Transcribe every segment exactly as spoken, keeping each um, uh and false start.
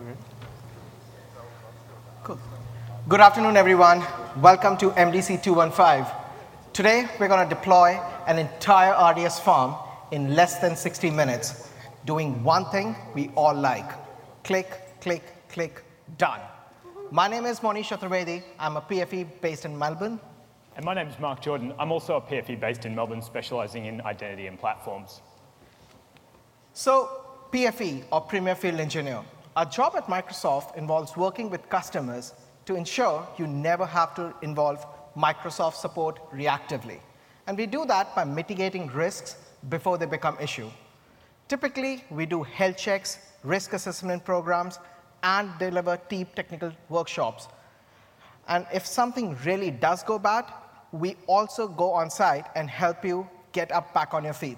Cool. Good afternoon, everyone. Welcome to M D C two one five. Today, we're going to deploy an entire R D S farm in less than sixty minutes, doing one thing we all like. Click, click, click, done. My name is Monish Chaturvedi. I'm a P F E based in Melbourne. And my name is Mark Jordan. I'm also a P F E based in Melbourne, specialising in identity and platforms. So, P F E, or Premier Field Engineer, our job at Microsoft involves working with customers to ensure you never have to involve Microsoft support reactively. And we do that by mitigating risks before they become issue. Typically, we do health checks, risk assessment programs, and deliver deep technical workshops. And if something really does go bad, we also go on site and help you get up back on your feet.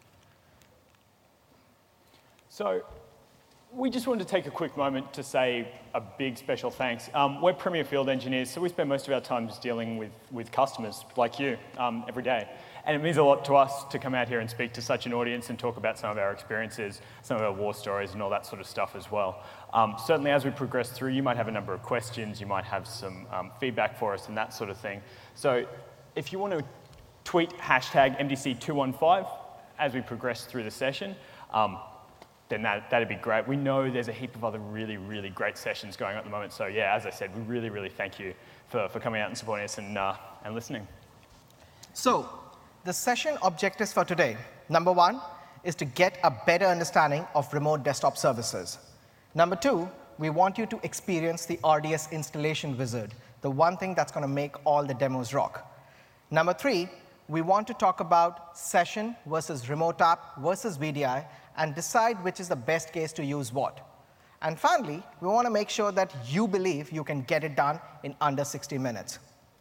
So we just wanted to take a quick moment to say a big special thanks. Um, we're Premier Field Engineers, so we spend most of our time just dealing with, with customers like you um, every day. And it means a lot to us to come out here and speak to such an audience and talk about some of our experiences, some of our war stories and all that sort of stuff as well. Um, certainly as we progress through, you might have a number of questions, you might have some um, feedback for us and that sort of thing. So if you want to tweet hashtag M D C two one five as we progress through the session, um, then that, that'd be great. We know there's a heap of other really, really great sessions going on at the moment. So yeah, as I said, we really, really thank you for, for coming out and supporting us and, uh, and listening. So the session objectives for today, number one, is to get a better understanding of remote desktop services. Number two, we want you to experience the R D S installation wizard, the one thing that's going to make all the demos rock. Number three, we want to talk about session versus remote app versus V D I and decide which is the best case to use what. And finally, we want to make sure that you believe you can get it done in under sixty minutes.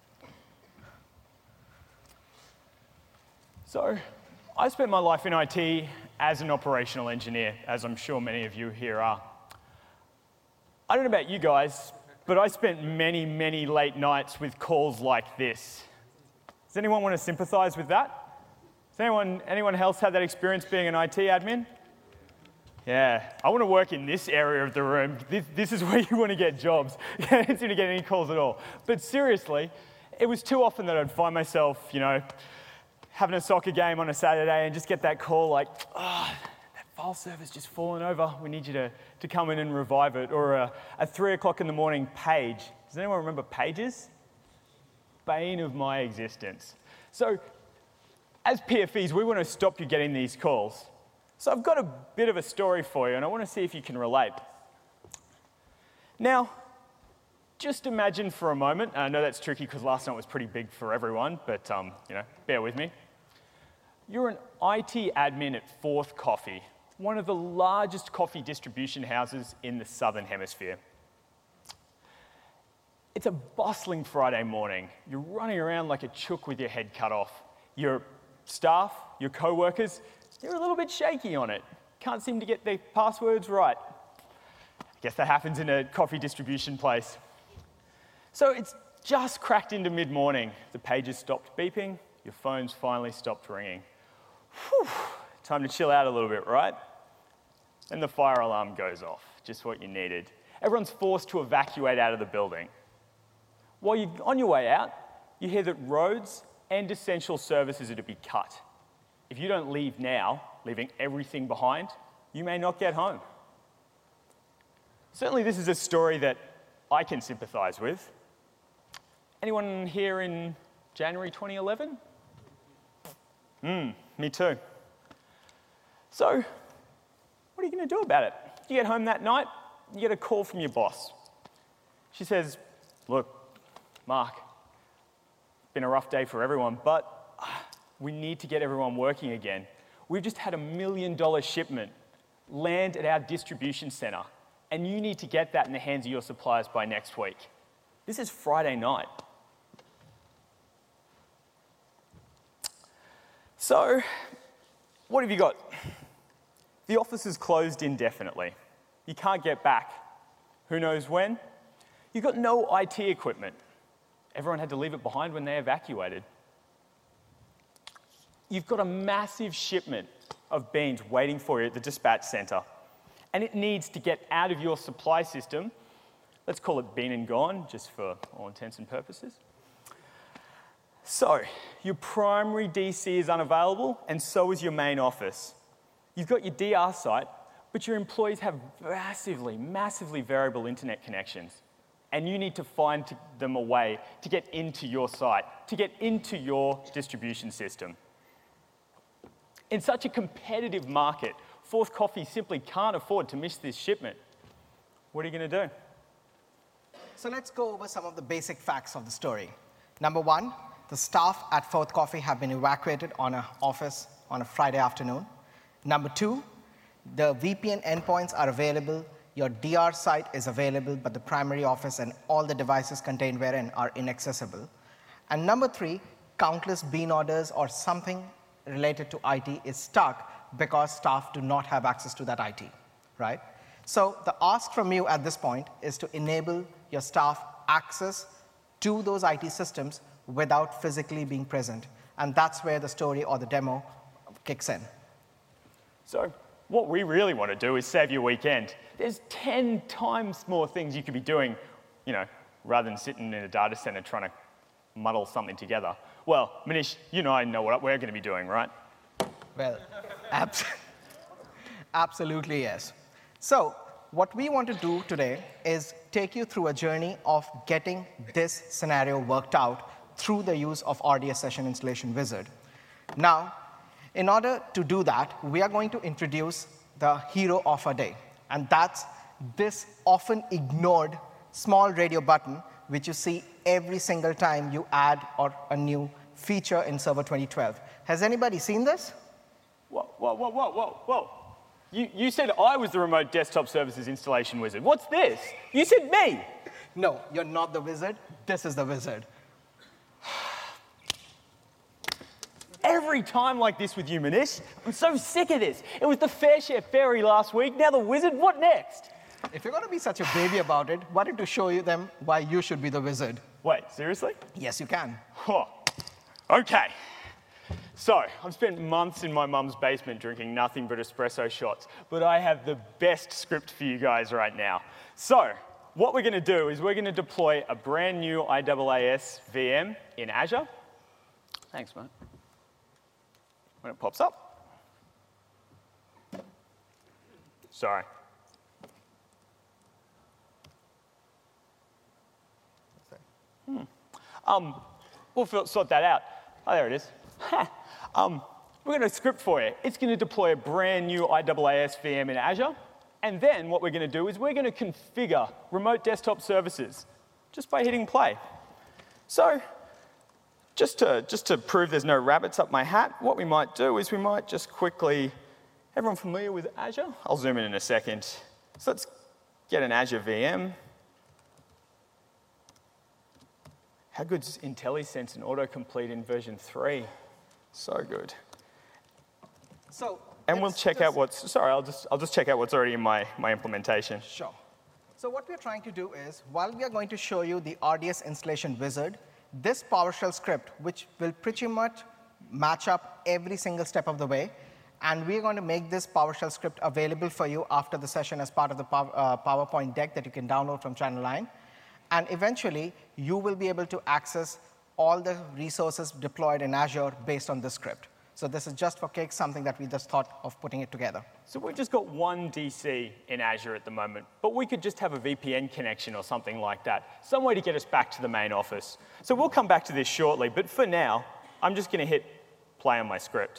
So I spent my life in I T as an operational engineer, as I'm sure many of you here are. I don't know about you guys, but I spent many, many late nights with calls like this. Does anyone want to sympathize with that? Does anyone, anyone else have that experience being an I T admin? Yeah, I want to work in this area of the room. This, this is where you want to get jobs. You don't seem to get any calls at all. But seriously, it was too often that I'd find myself, you know, having a soccer game on a Saturday and just get that call like, oh, that file server's just fallen over. We need you to, to come in and revive it. Or a, a three o'clock in the morning page. Does anyone remember pages? Bane of my existence. So as P F Es, we want to stop you getting these calls. So I've got a bit of a story for you, and I want to see if you can relate. Now, just imagine for a moment, and I know that's tricky because last night was pretty big for everyone, but um, you know, bear with me. You're an I T admin at Fourth Coffee, one of the largest coffee distribution houses in the Southern Hemisphere. It's a bustling Friday morning. You're running around like a chook with your head cut off. Your staff, your co-workers, they're a little bit shaky on it. Can't seem to get their passwords right. I guess that happens in a coffee distribution place. So it's just cracked into mid-morning. The pages stopped beeping. Your phone's finally stopped ringing. Whew, time to chill out a little bit, right? Then the fire alarm goes off, just what you needed. Everyone's forced to evacuate out of the building. While you're on your way out, you hear that roads and essential services are to be cut. If you don't leave now, leaving everything behind, you may not get home. Certainly this is a story that I can sympathise with. Anyone here in January twenty eleven? Hmm, me too. So, what are you going to do about it? You get home that night, you get a call from your boss. She says, look, Mark, it's been a rough day for everyone, but uh, we need to get everyone working again. We've just had a million dollar shipment land at our distribution centre, and you need to get that in the hands of your suppliers by next week. This is Friday night. So, what have you got? The office is closed indefinitely. You can't get back. Who knows when? You've got no I T equipment. Everyone had to leave it behind when they evacuated. You've got a massive shipment of beans waiting for you at the dispatch centre. and it needs to get out of your supply system. Let's call it been and gone, just for all intents and purposes. So, your primary D C is unavailable, and so is your main office. You've got your D R site, but your employees have massively, massively variable internet connections. And you need to find them a way to get into your site, to get into your distribution system. In such a competitive market, Fourth Coffee simply can't afford to miss this shipment. What are you going to do? So let's go over some of the basic facts of the story. Number one, the staff at Fourth Coffee have been evacuated on an office on a Friday afternoon. Number two, the V P N endpoints are available, your D R site is available, but the primary office and all the devices contained therein are inaccessible. And number three, countless bean orders or something related to I T is stuck because staff do not have access to that I T, right? So the ask from you at this point is to enable your staff access to those I T systems without physically being present. And that's where the story or the demo kicks in. So what we really want to do is save your weekend. There's ten times more things you could be doing, you know, rather than sitting in a data center trying to muddle something together. Well, Manish, you and I know what we're going to be doing, right? Well, abs absolutely yes. So what we want to do today is take you through a journey of getting this scenario worked out through the use of R D S Session Installation Wizard. Now, in order to do that, we are going to introduce the hero of our day, and that's this often ignored small radio button which you see every single time you add or a new feature in Server twenty twelve. Has anybody seen this? Whoa, whoa, whoa, whoa, whoa, whoa. You, you said I was the remote desktop services installation wizard. What's this? You said me. No, you're not the wizard. This is the wizard. Every time like this with you, Manish. I'm so sick of this. It was the Fair Share Fairy last week, now the wizard. What next? If you're going to be such a baby about it, why don't you show you them why you should be the wizard? Wait, seriously? Yes, you can. Oh, okay. So, I've spent months in my mum's basement drinking nothing but espresso shots, but I have the best script for you guys right now. So, what we're going to do is we're going to deploy a brand new I A A S V M in Azure. Thanks, mate. When it pops up. Sorry. Hmm. Um, we'll sort that out. Oh, there it is. um, we're going to script for you. It's going to deploy a brand new I A A S V M in Azure. And then what we're going to do is we're going to configure remote desktop services just by hitting play. So just to, just to prove there's no rabbits up my hat, what we might do is we might just quickly, everyone familiar with Azure? I'll zoom in in a second. So let's get an Azure V M. How good's IntelliSense and autocomplete in version three? So good. So, and we'll check out what's, sorry, I'll just, I'll just check out what's already in my, my implementation. Sure. So what we're trying to do is, while we are going to show you the R D S installation wizard, this PowerShell script, which will pretty much match up every single step of the way, and we're going to make this PowerShell script available for you after the session as part of the power, uh, PowerPoint deck that you can download from Channel nine. And eventually, you will be able to access all the resources deployed in Azure based on this script. So this is just for kicks, something that we just thought of putting it together. So we've just got one D C in Azure at the moment, but we could just have a V P N connection or something like that, some way to get us back to the main office. So we'll come back to this shortly, but for now, I'm just going to hit play on my script.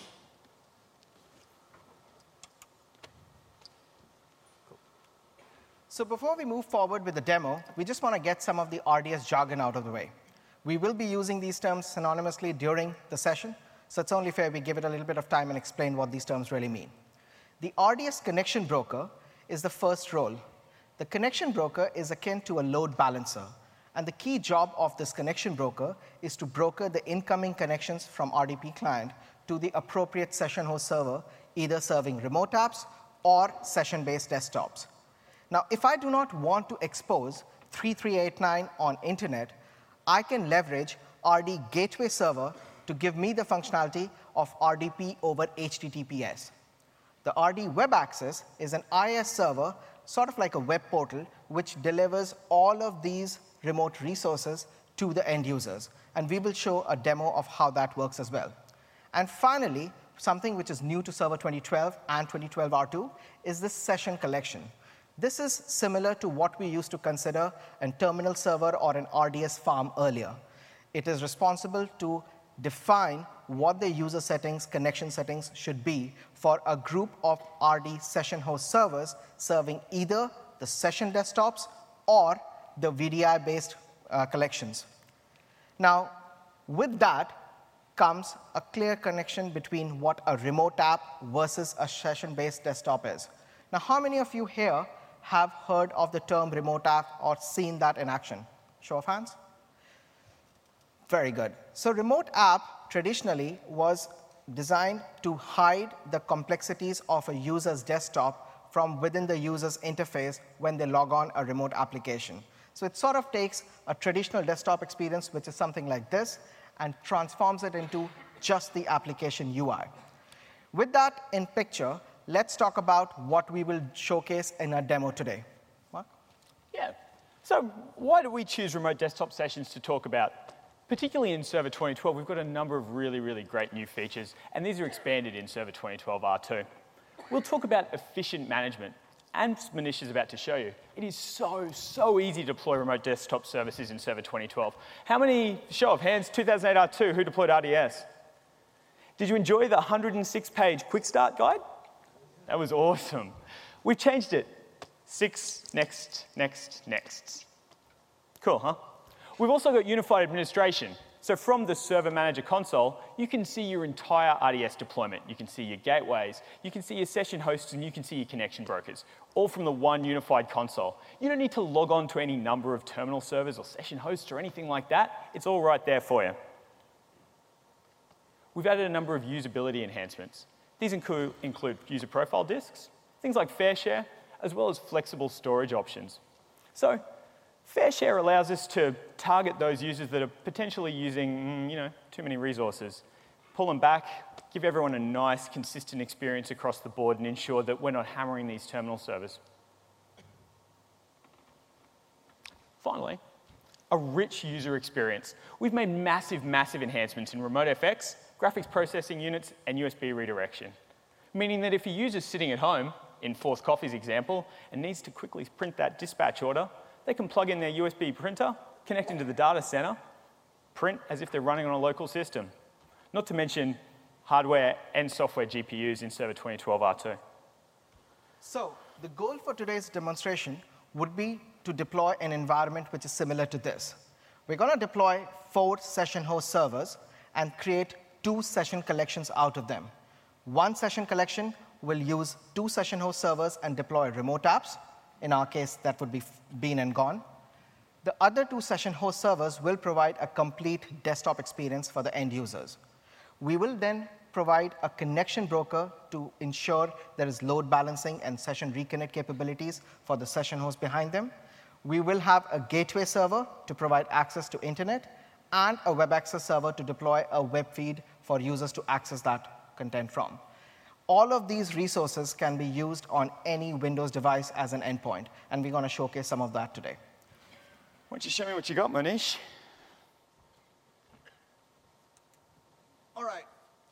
So before we move forward with the demo, we just want to get some of the R D S jargon out of the way. We will be using these terms synonymously during the session, so it's only fair we give it a little bit of time and explain what these terms really mean. The R D S connection broker is the first role. The connection broker is akin to a load balancer, and the key job of this connection broker is to broker the incoming connections from R D P client to the appropriate session host server, either serving remote apps or session-based desktops. Now, if I do not want to expose three three eight nine on internet, I can leverage R D Gateway Server to give me the functionality of R D P over H T T P S. The R D Web Access is an I S server, sort of like a web portal, which delivers all of these remote resources to the end users. And we will show a demo of how that works as well. And finally, something which is new to Server twenty twelve and twenty twelve R two is this session collection. This is similar to what we used to consider a terminal server or an R D S farm earlier. It is responsible to define what the user settings, connection settings should be for a group of R D session host servers serving either the session desktops or the V D I-based uh, collections. Now, with that comes a clear connection between what a remote app versus a session-based desktop is. Now, how many of you here have heard of the term remote app or seen that in action? Show of hands. Very good. So remote app traditionally was designed to hide the complexities of a user's desktop from within the user's interface when they log on a remote application. So it sort of takes a traditional desktop experience, which is something like this, and transforms it into just the application U I. With that in picture, let's talk about what we will showcase in our demo today. Mark? Yeah. So why do we choose remote desktop sessions to talk about? Particularly in Server twenty twelve, we've got a number of really, really great new features, and these are expanded in Server twenty twelve R two. We'll talk about efficient management, and Manish is about to show you. It is so, so easy to deploy remote desktop services in Server twenty twelve. How many, show of hands, two thousand eight R two, who deployed R D S? Did you enjoy the one hundred six page quick start guide? That was awesome. We've changed it. Six, next, next, next. Cool, huh? We've also got unified administration. So from the Server Manager console, you can see your entire R D S deployment. You can see your gateways, you can see your session hosts, and you can see your connection brokers, all from the one unified console. You don't need to log on to any number of terminal servers or session hosts or anything like that. It's all right there for you. We've added a number of usability enhancements. These include, include user profile disks, things like FareShare, as well as flexible storage options. So FareShare allows us to target those users that are potentially using, you know, too many resources. Pull them back, give everyone a nice, consistent experience across the board, and ensure that we're not hammering these terminal servers. Finally, a rich user experience. We've made massive, massive enhancements in Remote F X, graphics processing units, and U S B redirection, meaning that if a user's sitting at home, in Fourth Coffee's example, and needs to quickly print that dispatch order, they can plug in their U S B printer, connect into the data center, print as if they're running on a local system. Not to mention hardware and software G P Us in Server twenty twelve R two. So the goal for today's demonstration would be to deploy an environment which is similar to this. We're going to deploy four session host servers and create two session collections out of them. One session collection will use two session host servers and deploy remote apps. In our case, that would be Bean and Gone. The other two session host servers will provide a complete desktop experience for the end users. We will then provide a connection broker to ensure there is load balancing and session reconnect capabilities for the session host behind them. We will have a gateway server to provide access to internet, and a web access server to deploy a web feed for users to access that content from. All of these resources can be used on any Windows device as an endpoint, and we're going to showcase some of that today. Why don't you show me what you got, Manish? All right.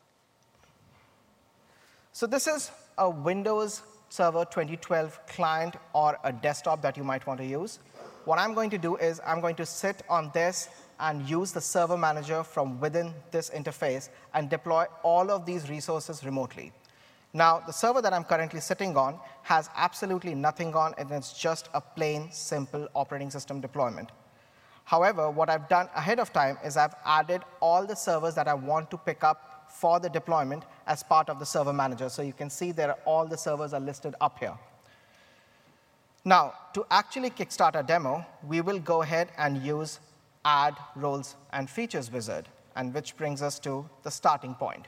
So this is a Windows Server twenty twelve client or a desktop that you might want to use. What I'm going to do is I'm going to sit on this and use the Server Manager from within this interface and deploy all of these resources remotely. Now, the server that I'm currently sitting on has absolutely nothing on, and it's just a plain, simple operating system deployment. However, what I've done ahead of time is I've added all the servers that I want to pick up for the deployment as part of the Server Manager. So you can see there are all the servers are listed up here. Now, to actually kickstart our demo, we will go ahead and use Add Roles and Features Wizard, and which brings us to the starting point.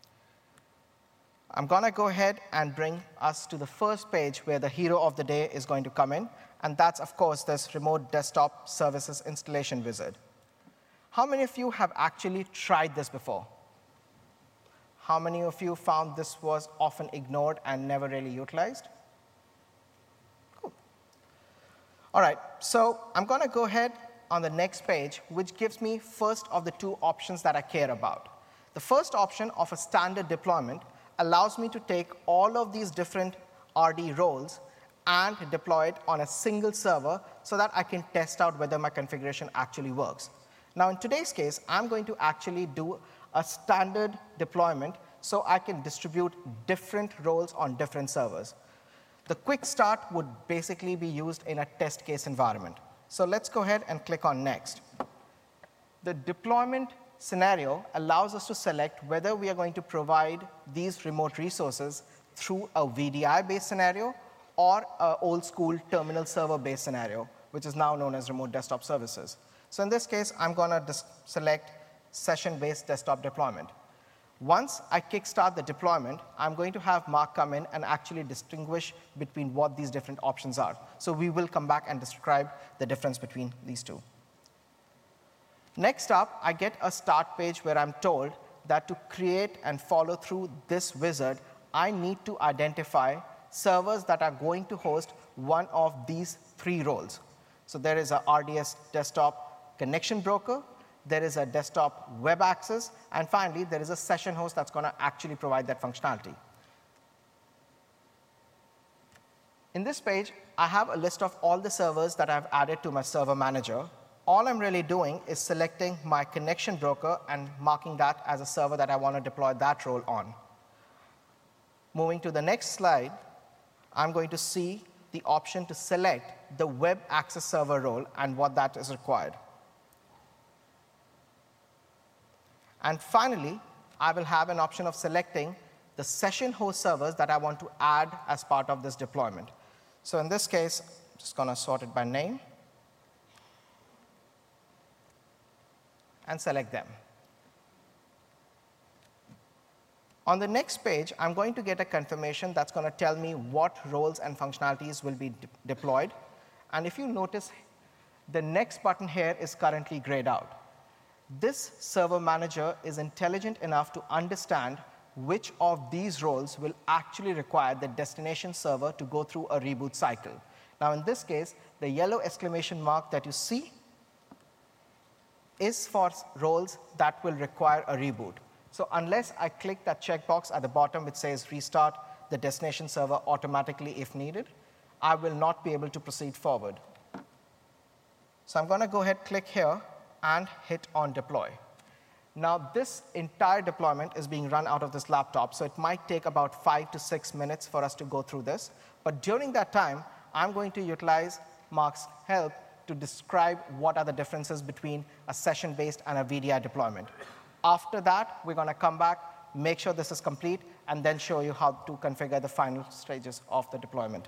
I'm going to go ahead and bring us to the first page where the hero of the day is going to come in, and that's, of course, this Remote Desktop Services Installation Wizard. How many of you have actually tried this before? How many of you found this was often ignored and never really utilized? Cool. All right, so I'm going to go ahead on the next page, which gives me first of the two options that I care about. The first option of a standard deployment allows me to take all of these different R D roles and deploy it on a single server so that I can test out whether my configuration actually works. Now, in today's case, I'm going to actually do a standard deployment so I can distribute different roles on different servers. The quick start would basically be used in a test case environment. So let's go ahead and click on Next. The deployment scenario allows us to select whether we are going to provide these remote resources through a V D I-based scenario or an old-school terminal server-based scenario, which is now known as remote desktop services. So in this case, I'm going to select session-based desktop deployment. Once I kickstart the deployment, I'm going to have Mark come in and actually distinguish between what these different options are. So we will come back and describe the difference between these two. Next up, I get a start page where I'm told that to create and follow through this wizard, I need to identify servers that are going to host one of these three roles. So there is a R D S desktop connection broker, there is a desktop web access, and finally, there is a session host that's going to actually provide that functionality. In this page, I have a list of all the servers that I've added to my server manager. All I'm really doing is selecting my connection broker and marking that as a server that I want to deploy that role on. Moving to the next slide, I'm going to see the option to select the web access server role and what that is required. And finally, I will have an option of selecting the session host servers that I want to add as part of this deployment. So in this case, I'm just going to sort it by name and select them. On the next page, I'm going to get a confirmation that's going to tell me what roles and functionalities will be de deployed. And if you notice, the next button here is currently grayed out. This server manager is intelligent enough to understand which of these roles will actually require the destination server to go through a reboot cycle. Now, in this case, the yellow exclamation mark that you see is for roles that will require a reboot. So unless I click that checkbox at the bottom which says restart the destination server automatically if needed, I will not be able to proceed forward. So I'm going to go ahead, click here, and hit on deploy. Now, this entire deployment is being run out of this laptop, so it might take about five to six minutes for us to go through this. But during that time, I'm going to utilize Mark's help to describe what are the differences between a session-based and a V D I deployment. After that, we're going to come back, make sure this is complete, and then show you how to configure the final stages of the deployment.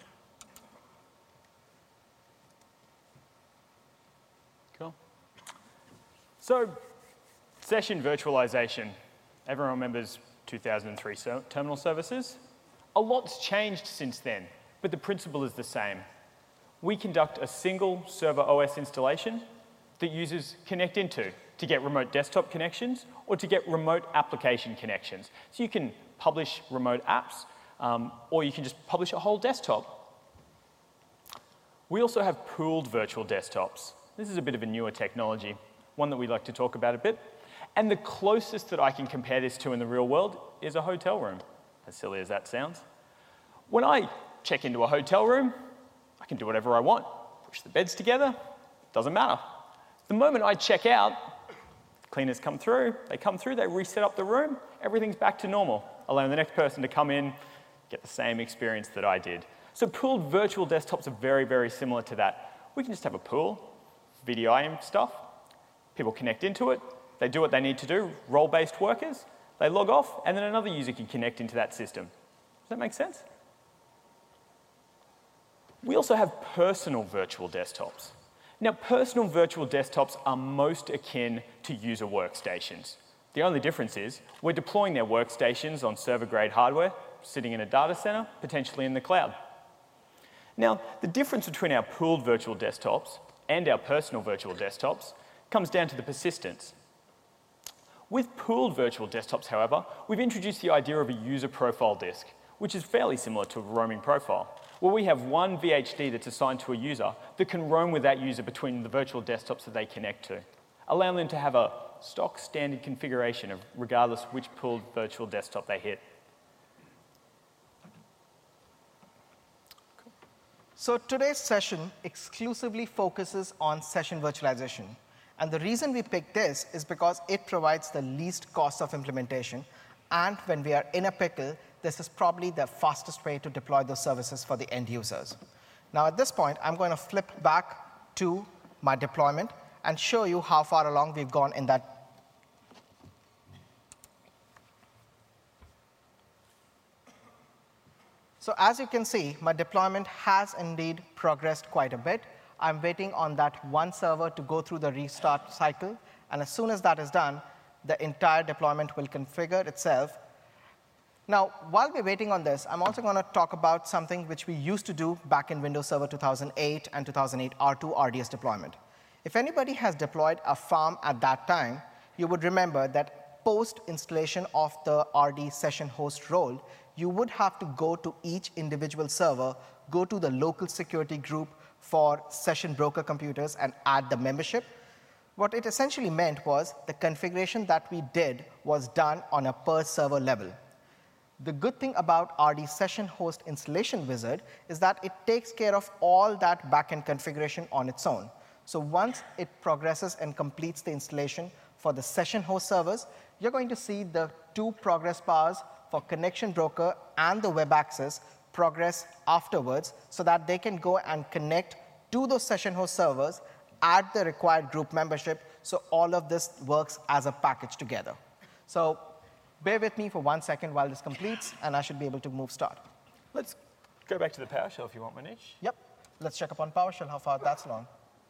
Cool. So, session virtualization. Everyone remembers two thousand three so terminal services? A lot's changed since then, but the principle is the same. We conduct a single server O S installation that users connect into to get remote desktop connections or to get remote application connections. So you can publish remote apps, um, or you can just publish a whole desktop. We also have pooled virtual desktops. This is a bit of a newer technology, one that we like to talk about a bit. And the closest that I can compare this to in the real world is a hotel room, as silly as that sounds. When I check into a hotel room, I can do whatever I want. Push the beds together, doesn't matter. The moment I check out, cleaners come through, they come through, they reset up the room, everything's back to normal, allowing the next person to come in, get the same experience that I did. So pooled virtual desktops are very, very similar to that. We can just have a pool, V D I and stuff, people connect into it, they do what they need to do, role-based workers, they log off, and then another user can connect into that system. Does that make sense? We also have personal virtual desktops. Now, personal virtual desktops are most akin to user workstations. The only difference is we're deploying their workstations on server-grade hardware, sitting in a data center, potentially in the cloud. Now, the difference between our pooled virtual desktops and our personal virtual desktops comes down to the persistence. With pooled virtual desktops, however, we've introduced the idea of a user profile disk, which is fairly similar to a roaming profile, where we have one V H D that's assigned to a user that can roam with that user between the virtual desktops that they connect to, allowing them to have a stock standard configuration of regardless which pooled virtual desktop they hit. So today's session exclusively focuses on session virtualization. And the reason we picked this is because it provides the least cost of implementation. And when we are in a pickle, this is probably the fastest way to deploy those services for the end users. Now, at this point, I'm going to flip back to my deployment and show you how far along we've gone in that. So as you can see, my deployment has indeed progressed quite a bit. I'm waiting on that one server to go through the restart cycle. And as soon as that is done, the entire deployment will configure itself. Now, while we're waiting on this, I'm also going to talk about something which we used to do back in Windows Server two thousand eight and two thousand eight R two R D S deployment. If anybody has deployed a farm at that time, you would remember that post-installation of the R D session host role, you would have to go to each individual server, go to the local security group for session broker computers and add the membership. What it essentially meant was the configuration that we did was done on a per server level. The good thing about R D Session Host Installation Wizard is that it takes care of all that backend configuration on its own. So once it progresses and completes the installation for the session host servers, you're going to see the two progress bars for Connection Broker and the web access progress afterwards so that they can go and connect to those session host servers, add the required group membership, so all of this works as a package together. So bear with me for one second while this completes, and I should be able to move start. Let's go back to the PowerShell if you want, Manish. Yep. Let's check up on PowerShell, how far that's along.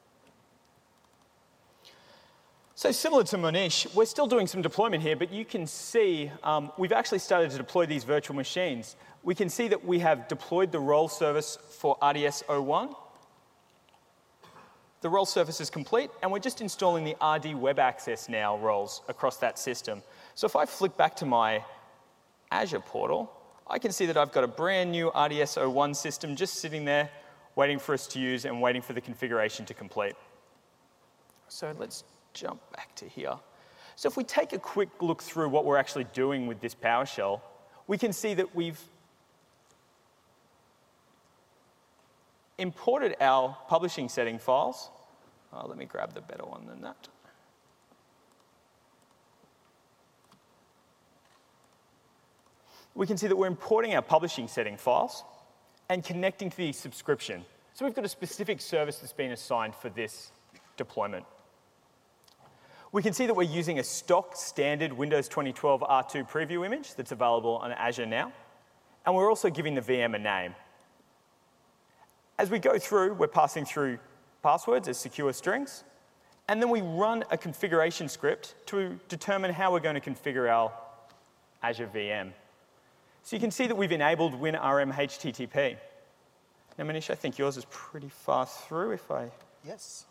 So similar to Manish, we're still doing some deployment here, but you can see um, we've actually started to deploy these virtual machines. We can see that we have deployed the role service for R D S zero one. The role service is complete, and we're just installing the R D Web Access now roles across that system. So if I flick back to my Azure portal, I can see that I've got a brand new R D S zero one system just sitting there waiting for us to use and waiting for the configuration to complete. So let's jump back to here. So if we take a quick look through what we're actually doing with this PowerShell, we can see that we've imported our publishing setting files. Uh, let me grab the better one than that. We can see that we're importing our publishing setting files and connecting to the subscription. So we've got a specific service that's been assigned for this deployment. We can see that we're using a stock standard Windows twenty twelve R two preview image that's available on Azure now. And we're also giving the V M a name. As we go through, we're passing through passwords as secure strings. And then we run a configuration script to determine how we're going to configure our Azure V M. So you can see that we've enabled WinRM H T T P. Now, Manish, I think yours is pretty far through if I... Yes.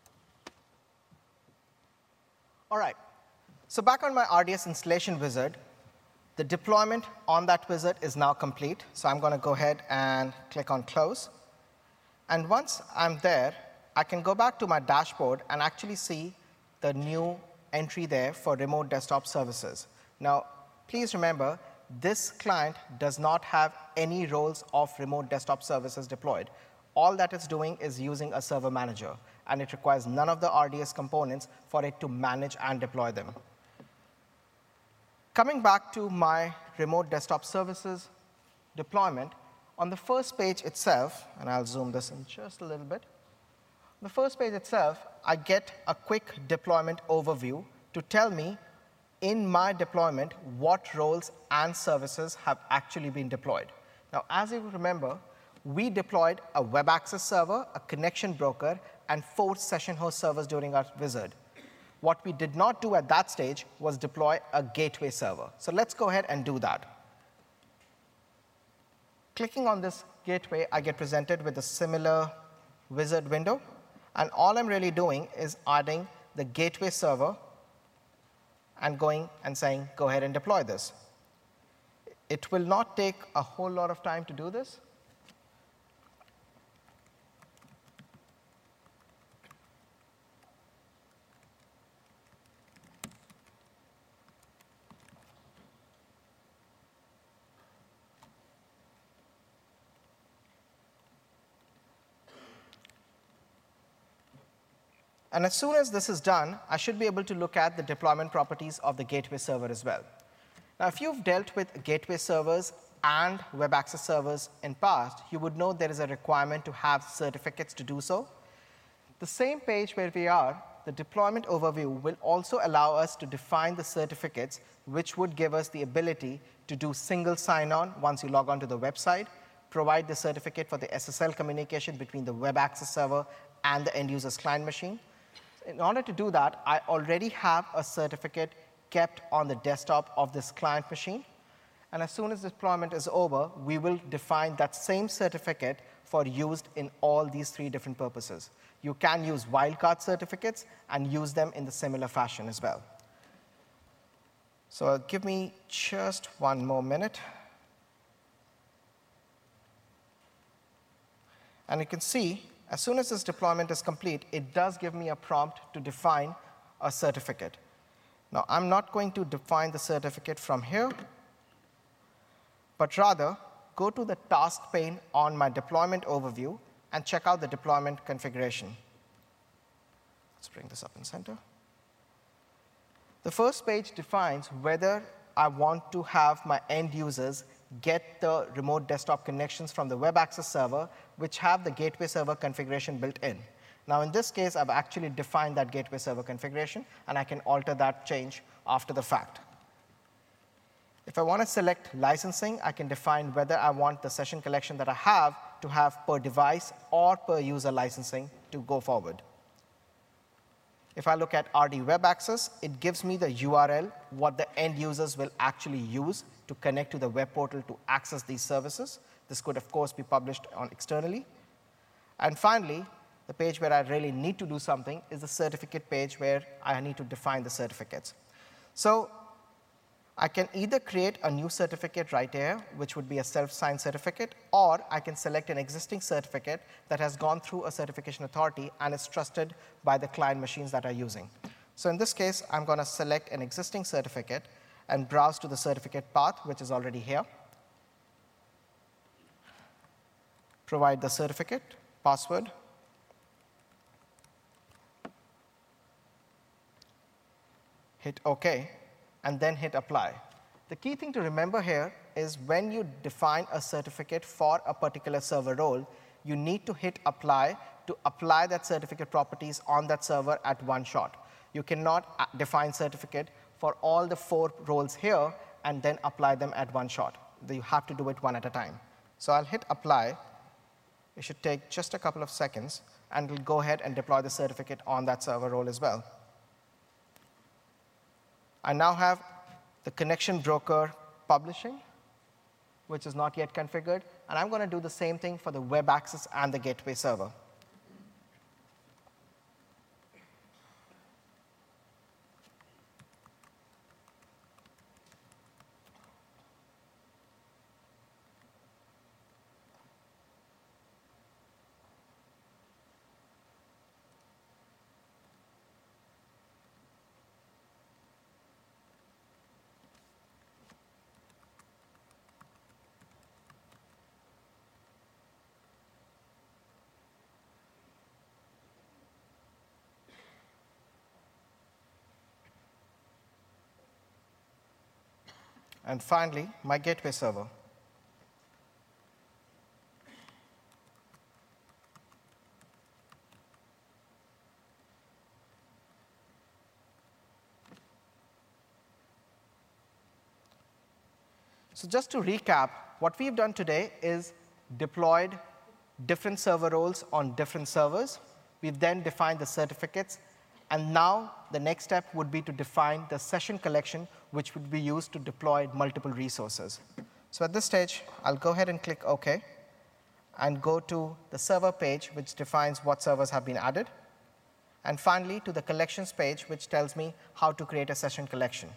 All right. So back on my R D S installation wizard, the deployment on that wizard is now complete. So I'm going to go ahead and click on Close. And once I'm there, I can go back to my dashboard and actually see the new entry there for remote desktop services. Now, please remember, this client does not have any roles of remote desktop services deployed. All that it's doing is using a server manager, and it requires none of the R D S components for it to manage and deploy them. Coming back to my remote desktop services deployment, on the first page itself, and I'll zoom this in just a little bit, on the first page itself, I get a quick deployment overview to tell me in my deployment what roles and services have actually been deployed. Now, as you remember, we deployed a web access server, a connection broker, and four session host servers during our wizard. What we did not do at that stage was deploy a gateway server. So let's go ahead and do that. Clicking on this gateway, I get presented with a similar wizard window. And all I'm really doing is adding the gateway server and going and saying, go ahead and deploy this. It will not take a whole lot of time to do this. And as soon as this is done, I should be able to look at the deployment properties of the gateway server as well. Now, if you've dealt with gateway servers and web access servers in past, you would know there is a requirement to have certificates to do so. The same page where we are, the deployment overview will also allow us to define the certificates, which would give us the ability to do single sign-on once you log on to the website, provide the certificate for the S S L communication between the web access server and the end user's client machine. In order to do that, I already have a certificate kept on the desktop of this client machine. And as soon as deployment is over, we will define that same certificate for used in all these three different purposes. You can use wildcard certificates and use them in the similar fashion as well. So give me just one more minute. And you can see, as soon as this deployment is complete, it does give me a prompt to define a certificate. Now, I'm not going to define the certificate from here, but rather go to the task pane on my deployment overview and check out the deployment configuration. Let's bring this up in center. The first page defines whether I want to have my end users get the remote desktop connections from the web access server, which have the gateway server configuration built in. Now, in this case, I've actually defined that gateway server configuration, and I can alter that change after the fact. If I want to select licensing, I can define whether I want the session collection that I have to have per device or per user licensing to go forward. If I look at R D Web Access, it gives me the U R L, what the end users will actually use to connect to the web portal to access these services. This could, of course, be published on externally. And finally, the page where I really need to do something is the certificate page where I need to define the certificates. So I can either create a new certificate right here, which would be a self-signed certificate, or I can select an existing certificate that has gone through a certification authority and is trusted by the client machines that are using. So in this case, I'm going to select an existing certificate and browse to the certificate path, which is already here. Provide the certificate, password. Hit OK, and then hit apply. The key thing to remember here is when you define a certificate for a particular server role, you need to hit apply to apply that certificate properties on that server at one shot. You cannot define certificate for all the four roles here and then apply them at one shot. You have to do it one at a time. So I'll hit apply. It should take just a couple of seconds, and it'll go ahead and deploy the certificate on that server role as well. I now have the connection broker publishing, which is not yet configured, and I'm going to do the same thing for the web access and the gateway server. And finally, my gateway server. So just to recap, what we've done today is deployed different server roles on different servers. We've then defined the certificates. And now the next step would be to define the session collection, which would be used to deploy multiple resources. So at this stage, I'll go ahead and click OK and go to the server page, which defines what servers have been added. And finally, to the collections page, which tells me how to create a session collection.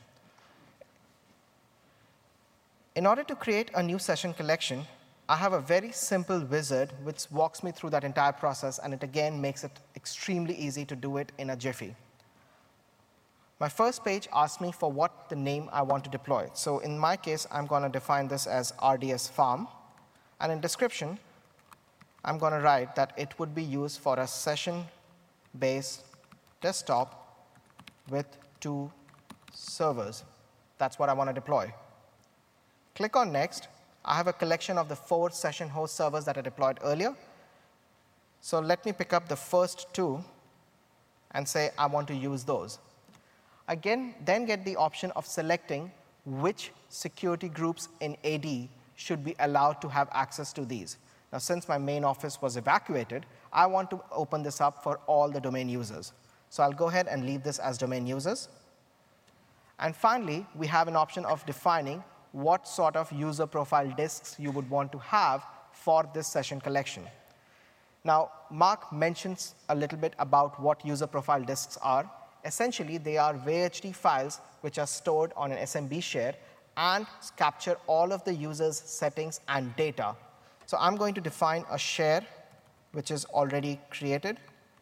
In order to create a new session collection, I have a very simple wizard which walks me through that entire process, and it again makes it extremely easy to do it in a jiffy. My first page asks me for what the name I want to deploy. So in my case, I'm going to define this as R D S Farm. And in description, I'm going to write that it would be used for a session-based desktop with two servers. That's what I want to deploy. Click on Next. I have a collection of the four session host servers that I deployed earlier. So let me pick up the first two and say I want to use those. Again, then get the option of selecting which security groups in A D should be allowed to have access to these. Now, since my main office was evacuated, I want to open this up for all the domain users. So I'll go ahead and leave this as domain users. And finally, we have an option of defining what sort of user profile disks you would want to have for this session collection. Now, Mark mentions a little bit about what user profile disks are. Essentially, they are V H D files which are stored on an S M B share and capture all of the user's settings and data. So I'm going to define a share which is already created.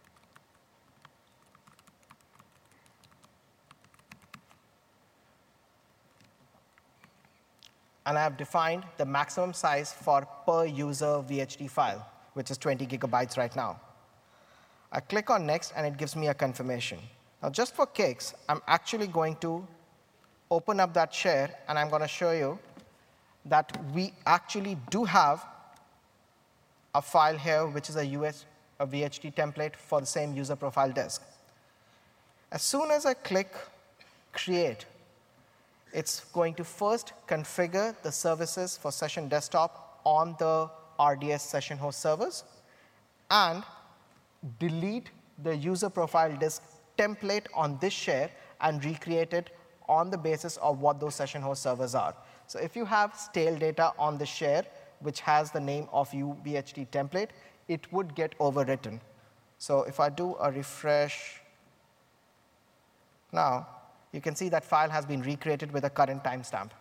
And I have defined the maximum size for per user V H D file, which is twenty gigabytes right now. I click on Next, and it gives me a confirmation. Now, just for kicks, I'm actually going to open up that share, and I'm going to show you that we actually do have a file here, which is a, U S, a V H D template for the same user profile disk. As soon as I click Create, it's going to first configure the services for Session Desktop on the R D S session host servers and delete the user profile disk template on this share and recreate it on the basis of what those session host servers are. So if you have stale data on the share, which has the name of U V H D template, it would get overwritten. So if I do a refresh now, you can see that file has been recreated with a current timestamp.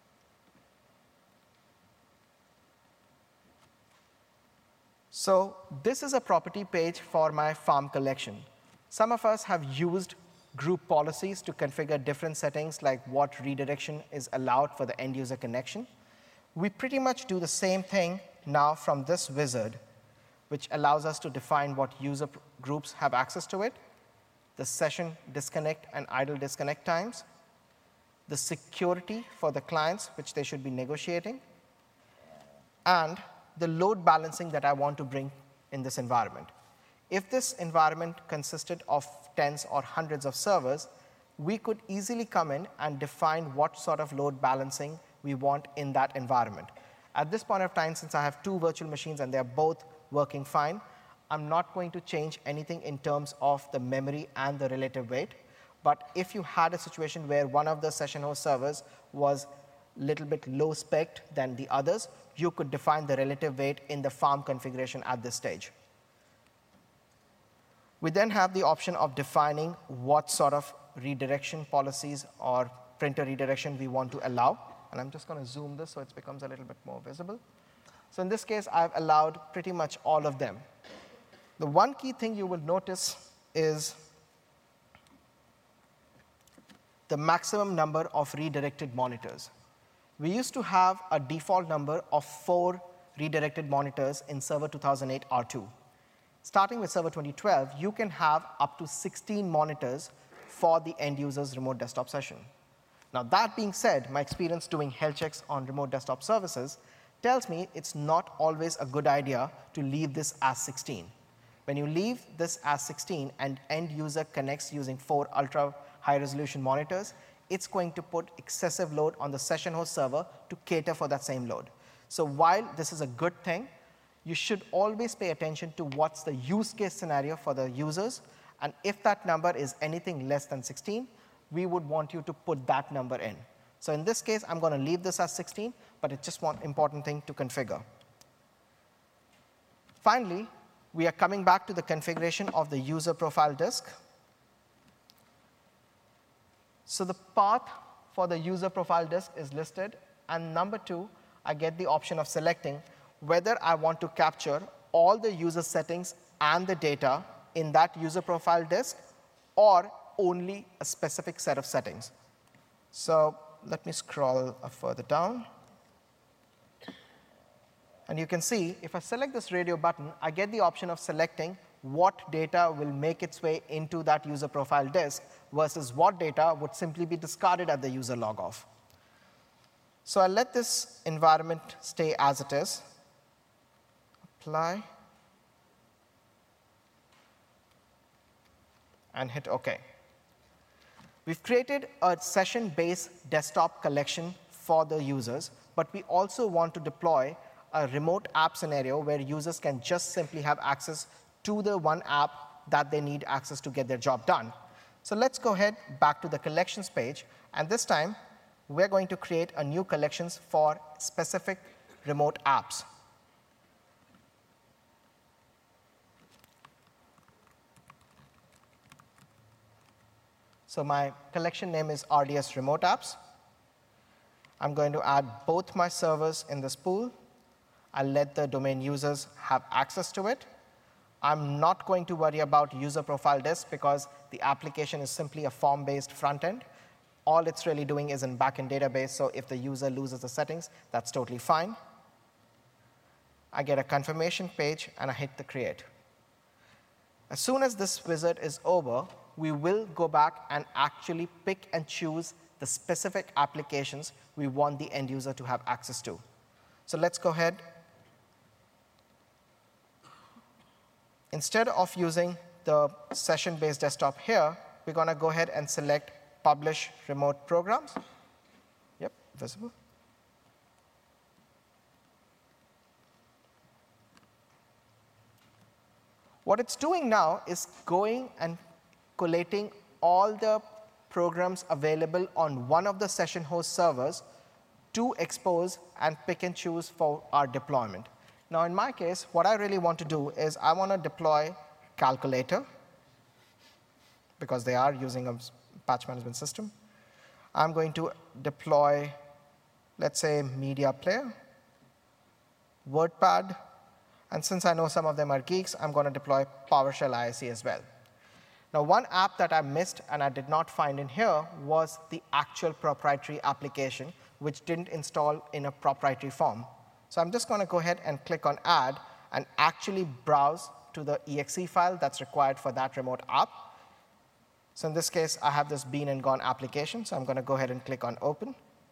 So this is a property page for my farm collection. Some of us have used group policies to configure different settings, like what redirection is allowed for the end user connection. We pretty much do the same thing now from this wizard, which allows us to define what user groups have access to it, the session disconnect and idle disconnect times, the security for the clients, which they should be negotiating, and the load balancing that I want to bring in this environment. If this environment consisted of tens or hundreds of servers, we could easily come in and define what sort of load balancing we want in that environment. At this point of time, since I have two virtual machines and they're both working fine, I'm not going to change anything in terms of the memory and the relative weight. But if you had a situation where one of the session host servers was a little bit low spec than the others, you could define the relative weight in the farm configuration at this stage. We then have the option of defining what sort of redirection policies or printer redirection we want to allow. And I'm just going to zoom this so it becomes a little bit more visible. So in this case, I've allowed pretty much all of them. The one key thing you will notice is the maximum number of redirected monitors. We used to have a default number of four redirected monitors in Server two thousand eight R two. Starting with Server twenty twelve, you can have up to sixteen monitors for the end user's remote desktop session. Now, that being said, my experience doing health checks on remote desktop services tells me it's not always a good idea to leave this as sixteen. When you leave this as sixteen and end user connects using four ultra high resolution monitors, it's going to put excessive load on the session host server to cater for that same load. So while this is a good thing, you should always pay attention to what's the use case scenario for the users. And if that number is anything less than sixteen, we would want you to put that number in. So in this case, I'm going to leave this as sixteen, but it's just one important thing to configure. Finally, we are coming back to the configuration of the user profile disk. So the path for the user profile disk is listed. And number two, I get the option of selecting whether I want to capture all the user settings and the data in that user profile disk or only a specific set of settings. So let me scroll further down. And you can see, if I select this radio button, I get the option of selecting what data will make its way into that user profile disk versus what data would simply be discarded at the user log off. So I'll let this environment stay as it is. Apply. And hit OK. We've created a session-based desktop collection for the users, but we also want to deploy a remote app scenario where users can just simply have access to the one app that they need access to get their job done. So let's go ahead back to the collections page, and this time we're going to create a new collections for specific remote apps. So my collection name is R D S Remote Apps. I'm going to add both my servers in this pool. I'll let the domain users have access to it. I'm not going to worry about user profile disk because the application is simply a form-based front end. All it's really doing is in backend database, so if the user loses the settings, that's totally fine. I get a confirmation page, and I hit the create. As soon as this wizard is over, we will go back and actually pick and choose the specific applications we want the end user to have access to. So let's go ahead. Instead of using the session-based desktop here, we're going to go ahead and select Publish Remote Programs. Yep, visible. What it's doing now is going and collating all the programs available on one of the session host servers to expose and pick and choose for our deployment. Now, in my case, what I really want to do is I want to deploy Calculator, because they are using a patch management system. I'm going to deploy, let's say, Media Player, WordPad, and since I know some of them are geeks, I'm going to deploy PowerShell I I C as well. Now, one app that I missed and I did not find in here was the actual proprietary application, which didn't install in a proprietary form. So I'm just going to go ahead and click on Add and actually browse to the E X E file that's required for that remote app. So in this case, I have this Been and Gone application, so I'm going to go ahead and click on Open.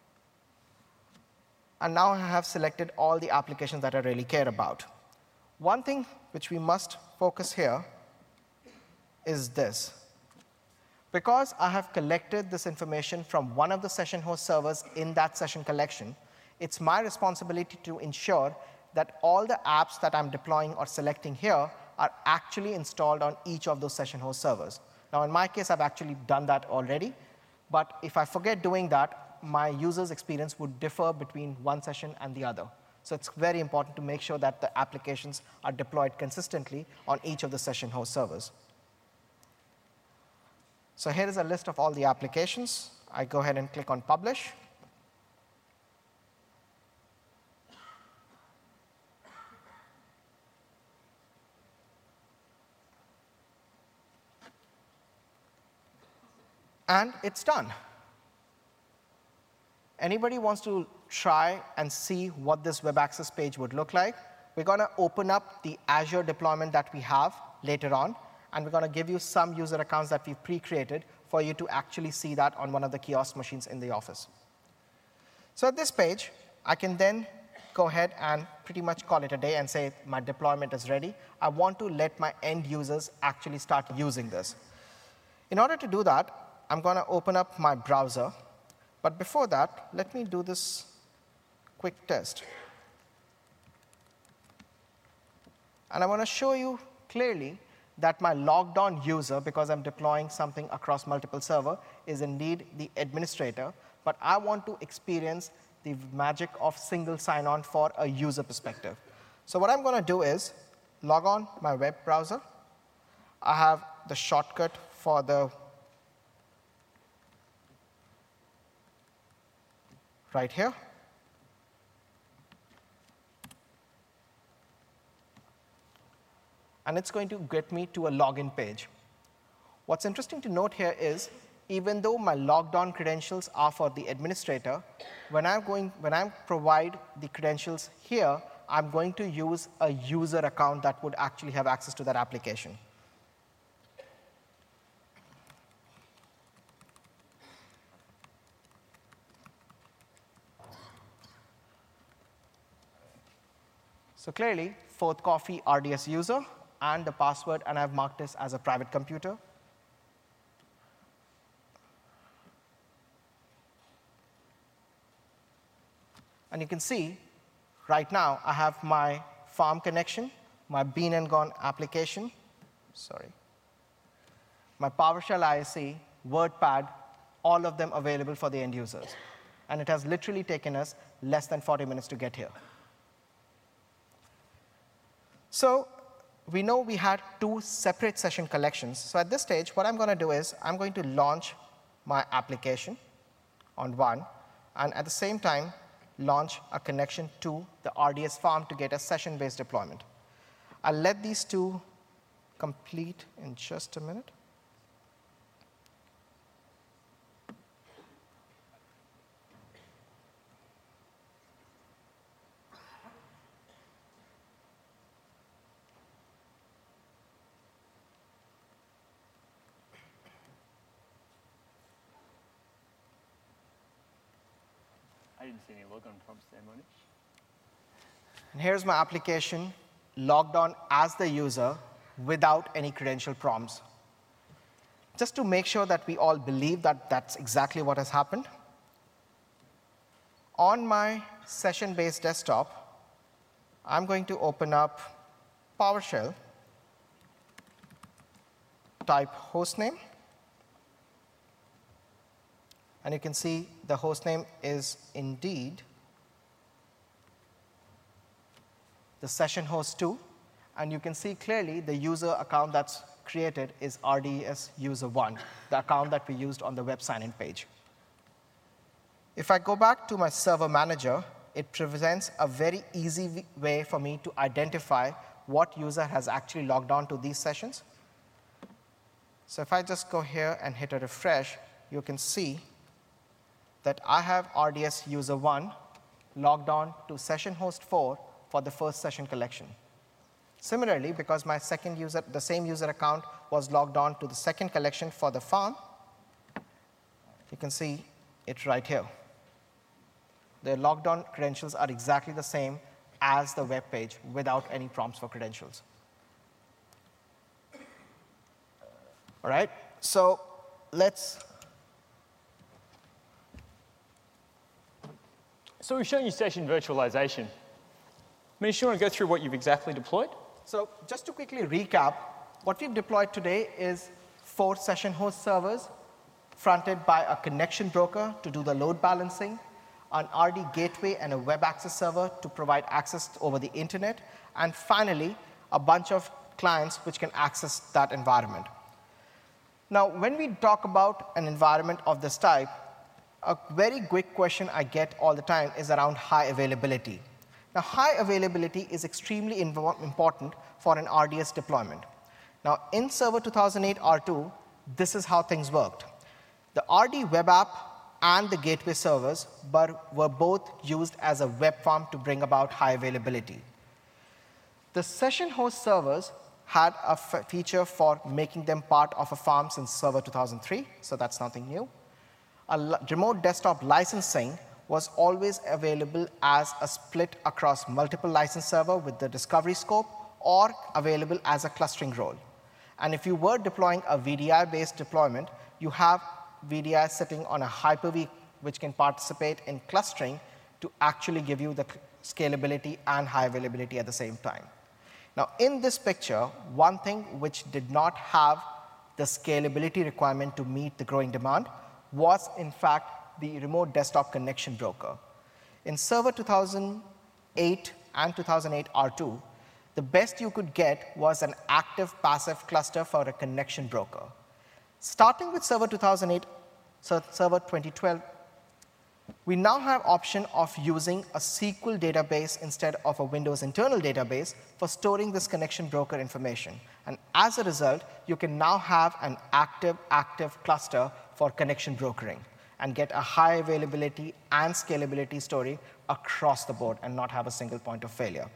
And now I have selected all the applications that I really care about. One thing which we must focus here is this. Because I have collected this information from one of the session host servers in that session collection, it's my responsibility to ensure that all the apps that I'm deploying or selecting here are actually installed on each of those session host servers. Now, in my case, I've actually done that already. But if I forget doing that, my user's experience would differ between one session and the other. So it's very important to make sure that the applications are deployed consistently on each of the session host servers. So here is a list of all the applications. I go ahead and click on Publish. And it's done. Anybody wants to try and see what this web access page would look like? We're going to open up the Azure deployment that we have later on, and we're going to give you some user accounts that we've pre-created for you to actually see that on one of the kiosk machines in the office. So at this page, I can then go ahead and pretty much call it a day and say my deployment is ready. I want to let my end users actually start using this. In order to do that, I'm going to open up my browser. But before that, let me do this quick test. And I want to show you clearly that my logged on user, because I'm deploying something across multiple servers, is indeed the administrator. But I want to experience the magic of single sign-on for a user perspective. So what I'm going to do is log on my web browser. I have the shortcut for the right here. And it's going to get me to a login page. What's interesting to note here is, even though my logged on credentials are for the administrator, when I'm going, when I provide the credentials here, I'm going to use a user account that would actually have access to that application. So clearly, Fourth Coffee R D S user and the password, and I've marked this as a private computer. And you can see, right now, I have my farm connection, my Bean and Gone application, sorry, my PowerShell I S E, WordPad, all of them available for the end users. And it has literally taken us less than forty minutes to get here. So we know we had two separate session collections. So at this stage, what I'm going to do is I'm going to launch my application on one, and at the same time, launch a connection to the R D S farm to get a session-based deployment. I'll let these two complete in just a minute. I didn't see any logon prompts there, Monish. And here's my application logged on as the user without any credential prompts. Just to make sure that we all believe that that's exactly what has happened, on my session-based desktop, I'm going to open up PowerShell, type hostname, and you can see the hostname is indeed the session host two, and you can see clearly the user account that's created is R D S user one, the account that we used on the web sign-in page. If I go back to my server manager, it presents a very easy way for me to identify what user has actually logged on to these sessions. So if I just go here and hit a refresh, you can see that I have R D S user one logged on to session host four for the first session collection. Similarly, because my second user, the same user account was logged on to the second collection for the farm, you can see it right here. The logged on credentials are exactly the same as the web page without any prompts for credentials. All right, so let's So we've shown you session virtualization. Manish, you want to go through what you've exactly deployed? So just to quickly recap, what we've deployed today is four session host servers fronted by a connection broker to do the load balancing, an R D gateway and a web access server to provide access over the internet, and finally, a bunch of clients which can access that environment. Now, when we talk about an environment of this type, a very quick question I get all the time is around high availability. Now, high availability is extremely important for an R D S deployment. Now, in Server two thousand eight R two, this is how things worked. The R D web app and the gateway servers were both used as a web farm to bring about high availability. The session host servers had a feature for making them part of a farm since Server two thousand three, so that's nothing new. A remote desktop licensing was always available as a split across multiple license server with the discovery scope, or available as a clustering role. And if you were deploying a V D I-based deployment, you have V D I sitting on a Hyper-V which can participate in clustering to actually give you the scalability and high availability at the same time. Now, in this picture, one thing which did not have the scalability requirement to meet the growing demand was, in fact, the remote desktop connection broker. In Server two thousand eight and two thousand eight R two, the best you could get was an active-passive cluster for a connection broker. Starting with Server two thousand eight, so Server twenty twelve, we now have option of using a S Q L database instead of a Windows internal database for storing this connection broker information. And as a result, you can now have an active-active cluster for connection brokering and get a high availability and scalability story across the board and not have a single point of failure.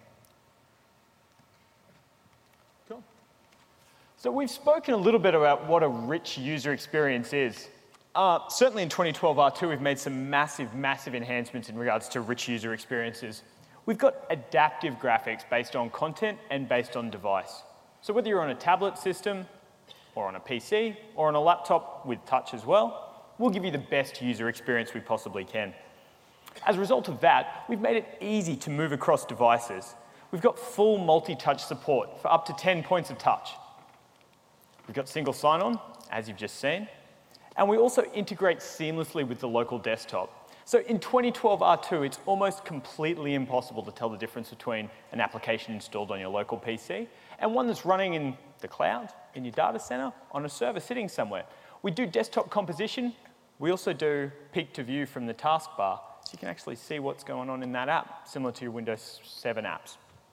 Cool. So we've spoken a little bit about what a rich user experience is. Uh, certainly in twenty twelve R two, we've made some massive, massive enhancements in regards to rich user experiences. We've got adaptive graphics based on content and based on device. So whether you're on a tablet system or on a P C or on a laptop with touch as well, we'll give you the best user experience we possibly can. As a result of that, we've made it easy to move across devices. We've got full multi-touch support for up to ten points of touch. We've got single sign-on, as you've just seen. And we also integrate seamlessly with the local desktop. So in twenty twelve R two, it's almost completely impossible to tell the difference between an application installed on your local P C and one that's running in the cloud, in your data center, on a server sitting somewhere. We do desktop composition. We also do peek to view from the taskbar, so you can actually see what's going on in that app, similar to your Windows seven apps.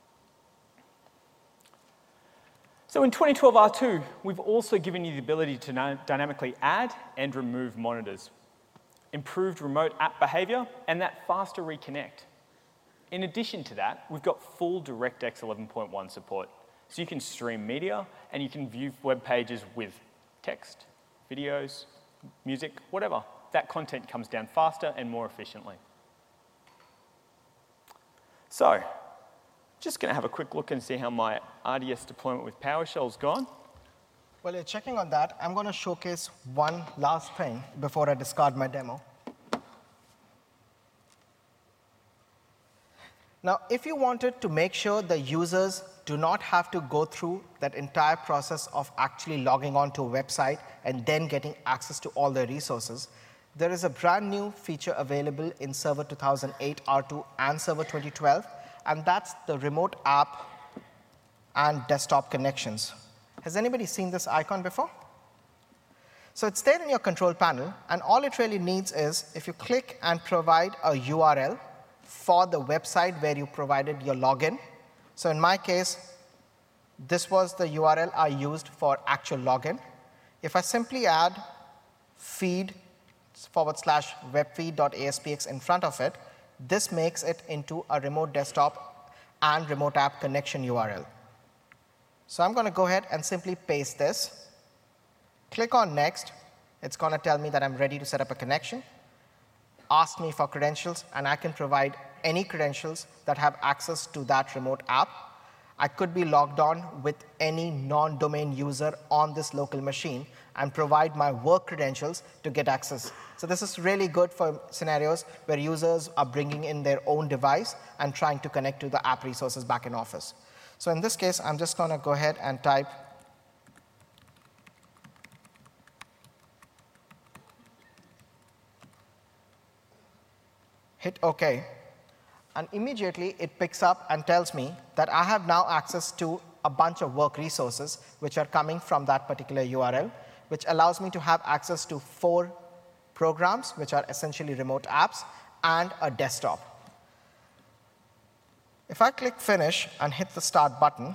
So in twenty twelve R two, we've also given you the ability to dynamically add and remove monitors, improved remote app behavior, and that faster reconnect. In addition to that, we've got full DirectX eleven point one support. So you can stream media and you can view web pages with text, videos, music, whatever. That content comes down faster and more efficiently. So, just going to have a quick look and see how my R D S deployment with PowerShell's gone. While you're checking on that, I'm going to showcase one last thing before I discard my demo. Now, if you wanted to make sure the users do not have to go through that entire process of actually logging on to a website and then getting access to all their resources, there is a brand new feature available in Server two thousand eight R two and Server twenty twelve, and that's the remote app and desktop connections. Has anybody seen this icon before? So it's there in your control panel, and all it really needs is if you click and provide a U R L for the website where you provided your login. So in my case, this was the U R L I used for actual login. If I simply add feed forward slash webfeed.aspx in front of it, this makes it into a remote desktop and remote app connection U R L. So I'm going to go ahead and simply paste this. Click on next. It's going to tell me that I'm ready to set up a connection. Ask me for credentials, and I can provide any credentials that have access to that remote app. I could be logged on with any non-domain user on this local machine and provide my work credentials to get access. So this is really good for scenarios where users are bringing in their own device and trying to connect to the app resources back in Office. So in this case, I'm just going to go ahead and type hit OK, and immediately it picks up and tells me that I have now access to a bunch of work resources which are coming from that particular U R L, which allows me to have access to four programs, which are essentially remote apps, and a desktop. If I click Finish and hit the Start button,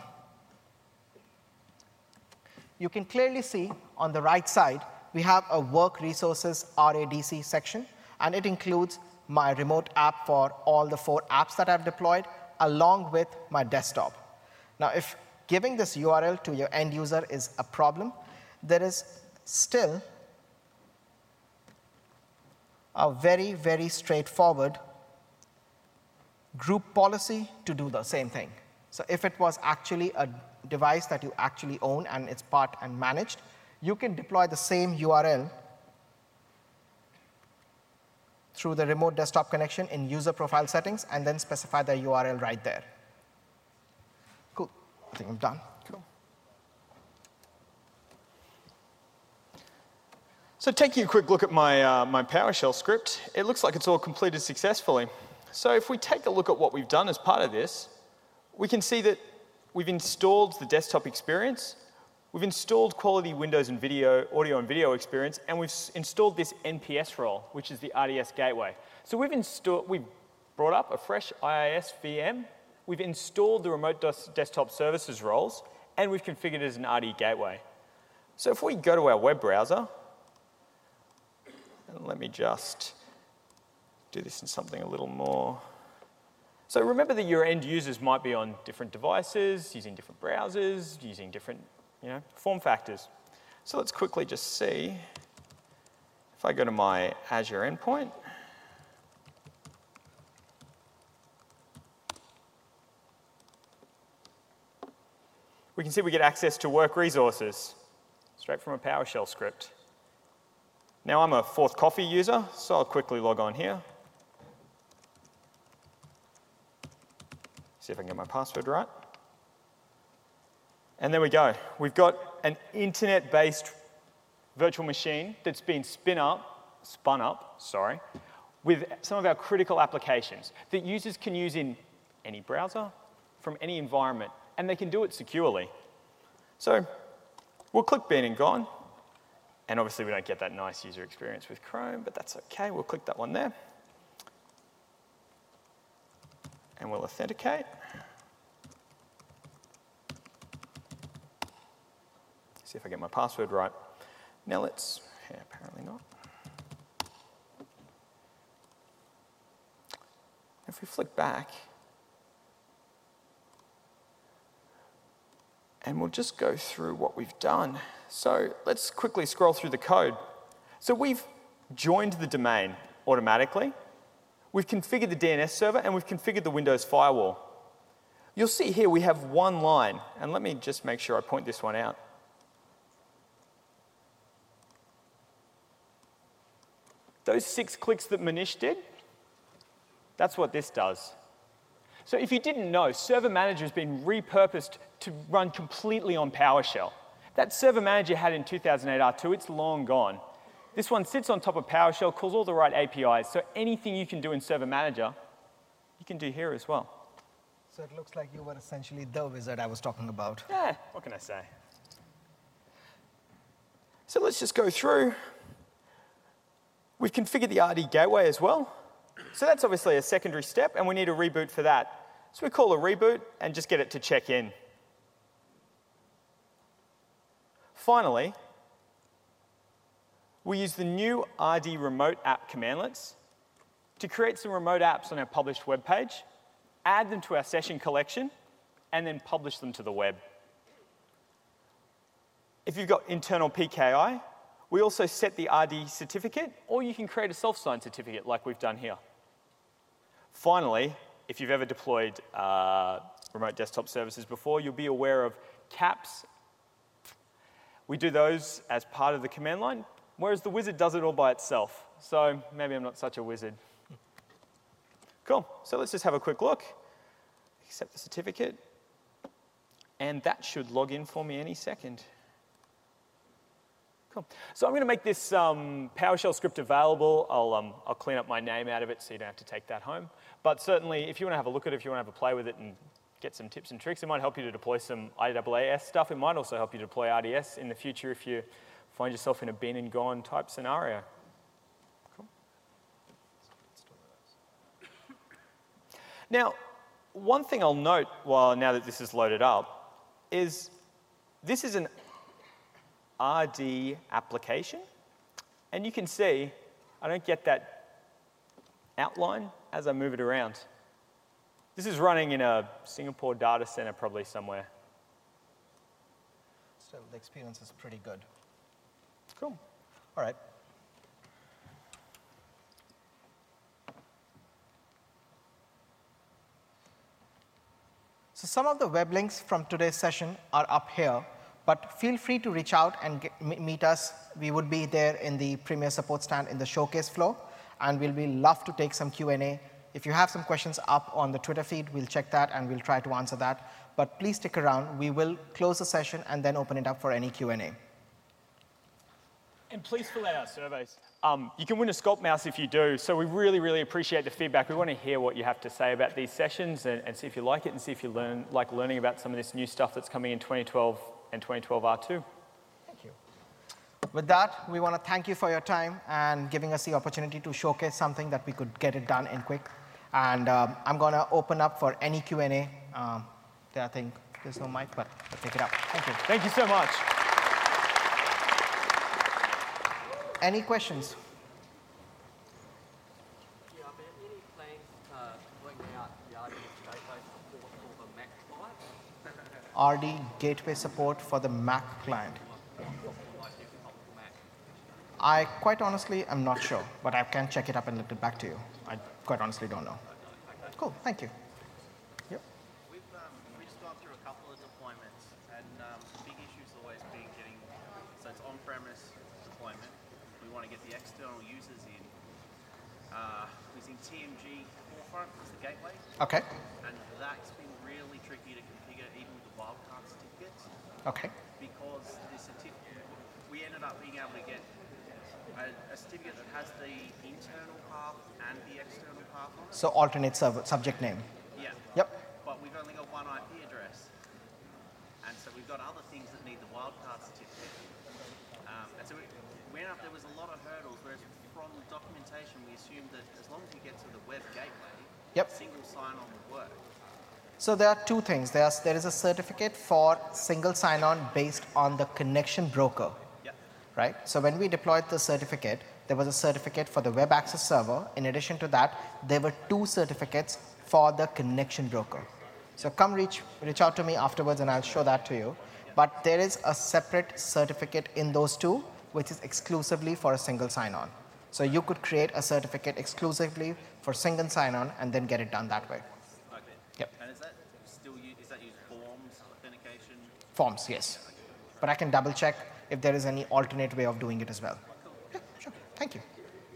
you can clearly see on the right side, we have a Work Resources R A D C section, and it includes my remote app for all the four apps that I've deployed, along with my desktop. Now, if giving this U R L to your end user is a problem, there is still a very, very straightforward group policy to do the same thing. So if it was actually a device that you actually own and it's part and managed, you can deploy the same U R L through the remote desktop connection in user profile settings and then specify the U R L right there. Cool. I think I'm done. Cool. So taking a quick look at my, uh, my PowerShell script, it looks like it's all completed successfully. So if we take a look at what we've done as part of this, we can see that we've installed the desktop experience, we've installed quality Windows and video, audio and video experience, and we've installed this N P S role, which is the R D S gateway. So we've installed, we've brought up a fresh I I S V M, we've installed the remote des desktop services roles, and we've configured it as an R D gateway. So if we go to our web browser, and let me just do this in something a little more. So remember that your end users might be on different devices, using different browsers, using different, you know, form factors. So let's quickly just see. If I go to my Azure endpoint, we can see we get access to work resources straight from a PowerShell script. Now I'm a Fourth Coffee user, so I'll quickly log on here. See if I can get my password right. And there we go. We've got an internet-based virtual machine that's been spin up, spun up, sorry, with some of our critical applications that users can use in any browser, from any environment, and they can do it securely. So we'll click Been and Gone. And obviously we don't get that nice user experience with Chrome, but that's okay. We'll click that one there. And we'll authenticate. See if I get my password right. Now let's, yeah, apparently not. If we flick back, and we'll just go through what we've done. So let's quickly scroll through the code. So we've joined the domain automatically. We've configured the D N S server, and we've configured the Windows firewall. You'll see here we have one line, and let me just make sure I point this one out. Those six clicks that Manish did, that's what this does. So if you didn't know, Server Manager has been repurposed to run completely on PowerShell. That Server Manager had in two thousand eight R two, it's long gone. This one sits on top of PowerShell, calls all the right A P Is, so anything you can do in Server Manager, you can do here as well. So it looks like you were essentially the wizard I was talking about. Yeah, what can I say? So let's just go through. We've configured the R D gateway as well. So that's obviously a secondary step, and we need a reboot for that. So we call a reboot and just get it to check in. Finally, we use the new R D remote app commandlets to create some remote apps on our published web page, add them to our session collection, and then publish them to the web. If you've got internal P K I, we also set the R D certificate, or you can create a self-signed certificate like we've done here. Finally, if you've ever deployed uh, remote desktop services before, you'll be aware of caps. We do those as part of the command line, whereas the wizard does it all by itself. So maybe I'm not such a wizard. Cool. So let's just have a quick look. Accept the certificate. And that should log in for me any second. Cool. So I'm going to make this um, PowerShell script available. I'll, um, I'll clean up my name out of it so you don't have to take that home. But certainly, if you want to have a look at it, if you want to have a play with it and get some tips and tricks, it might help you to deploy some I A A S stuff. It might also help you to deploy R D S in the future if you find yourself in a been and gone type scenario. Cool. Now, one thing I'll note, while now that this is loaded up, is this is an R D application, and you can see I don't get that outline as I move it around. This is running in a Singapore data center probably somewhere. So the experience is pretty good. Cool. All right. So some of the web links from today's session are up here, but feel free to reach out and get, meet us. We would be there in the Premier support stand in the showcase floor, and we'll be love to take some Q and A. If you have some questions up on the Twitter feed, we'll check that and we'll try to answer that. But please stick around. We will close the session and then open it up for any Q and A. And please fill out our surveys. Um, you can win a Sculpt mouse if you do, so we really, really appreciate the feedback. We want to hear what you have to say about these sessions and, and see if you like it and see if you learn, like learning about some of this new stuff that's coming in twenty twelve and twenty twelve R two. Thank you. With that, we want to thank you for your time and giving us the opportunity to showcase something that we could get it done in quick. And um, I'm going to open up for any Q and A. Um, I think there's no mic, but I'll take it up. Thank you. Thank you so much. Any questions? Yeah, are there any plans uh, bring out the R D gateway support for the Mac client? R D gateway support for the Mac client. Like desktop Mac. I quite honestly am not sure, but I can check it up and let it back to you. I quite honestly don't know. Cool, thank you. Yep. We've, um, we've just gone through a couple of deployments, and um, the big issue's always been getting, so it's on-premise deployment. We want to get the external users in. Uh, using T M G Forefront as the gateway, Okay, and that's been really tricky to configure even with the wildcard certificates, okay. because the certificate, we ended up being able to get a, a certificate that has the internal path and the external path on it. So alternate server, subject name. Yeah. Yep. But we've only got one I P address. And so we've got other things that need the wildcard certificate. Um, and so we, we ended up, there was a lot of hurdles, whereas from the documentation, we assumed that as long as we get to the web gateway, Yep. single sign-on would work. So there are two things. There's, there is a certificate for single sign-on based on the connection broker, Yep. right? So when we deployed the certificate, there was a certificate for the web access server. In addition to that, there were two certificates for the connection broker. So come reach, reach out to me afterwards and I'll show that to you. But there is a separate certificate in those two, which is exclusively for a single sign-on. So you could create a certificate exclusively for single sign-on and then get it done that way. Okay. Yep. And is that still use, is that use forms, authentication? Forms, yes. But I can double check if there is any alternate way of doing it as well. Yeah, sure. Thank you.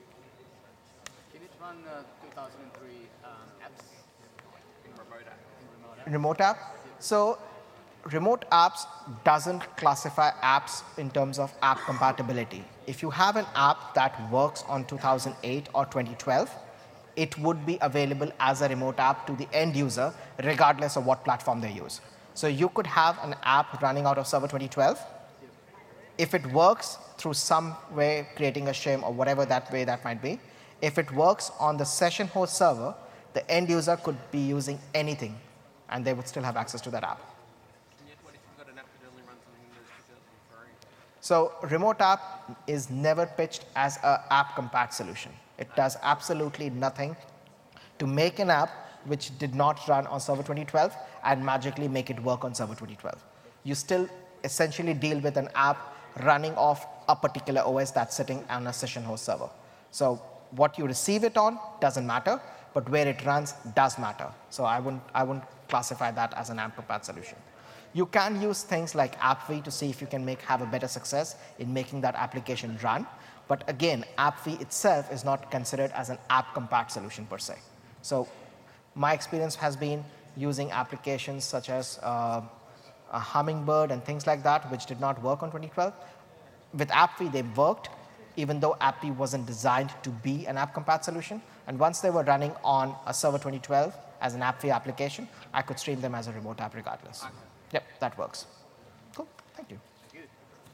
Can it run uh, two thousand three um, apps in remote app? In remote app? Remote app. So remote apps doesn't classify apps in terms of app compatibility. If you have an app that works on two thousand eight or twenty twelve, it would be available as a remote app to the end user, regardless of what platform they use. So you could have an app running out of Server twenty twelve. If it works through some way, creating a shim or whatever that way that might be, if it works on the session host server, the end user could be using anything, and they would still have access to that app. And yet, what if you've got an app that only runs on Windows two thousand three? So remote app is never pitched as an app compat solution. It does absolutely nothing to make an app which did not run on Server twenty twelve and magically make it work on Server twenty twelve. You still essentially deal with an app running off a particular O S that's sitting on a session host server. So what you receive it on doesn't matter, but where it runs does matter. So I wouldn't, I wouldn't classify that as an app compat solution. You can use things like AppV to see if you can make have a better success in making that application run. But again, AppV itself is not considered as an app compat solution per se. So my experience has been using applications such as uh, a Hummingbird and things like that, which did not work on twenty twelve. With AppV, they worked, even though AppV wasn't designed to be an app compat solution. And once they were running on a Server twenty twelve as an AppV application, I could stream them as a remote app regardless. Okay. Yep, that works. Cool, thank you. Thank you.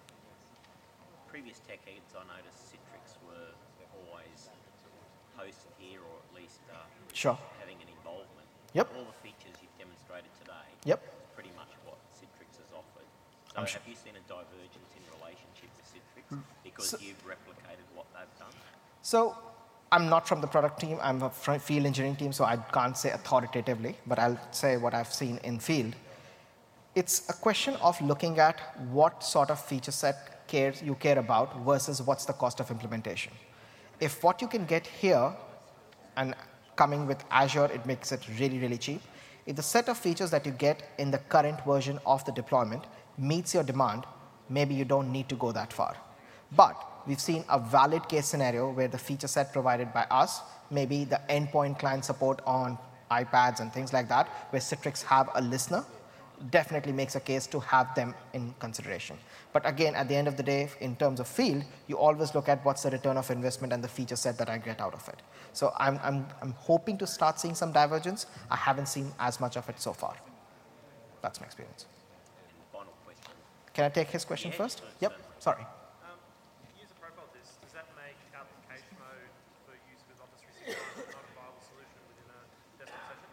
Previous tech heads, I noticed Citrix were always hosted here, or at least uh, Sure. having an involvement. Yep. All the features you've demonstrated today Yep. is pretty much what Citrix has offered. So I'm have sure. you seen a divergence in relationship with Citrix because So- you've replicated what they've done? So I'm not from the product team. I'm a fr- field engineering team, so I can't say authoritatively, but I'll say what I've seen in field. It's a question of looking at what sort of feature set cares you care about versus what's the cost of implementation. If what you can get here, and coming with Azure, it makes it really, really cheap. If the set of features that you get in the current version of the deployment meets your demand, maybe you don't need to go that far. But we've seen a valid case scenario where the feature set provided by us, maybe the endpoint client support on iPads and things like that, where Citrix have a listener, definitely makes a case to have them in consideration. But again, at the end of the day, in terms of field, you always look at what's the return of investment and the feature set that I get out of it. So I'm, I'm, I'm hoping to start seeing some divergence. I haven't seen as much of it so far. That's my experience. And final question. Can I take his question Yeah, first? sure, Yep, certainly. sorry. Um, user profile disk, does that make application mode for use with Office three sixty-five not a viable solution within a desktop session?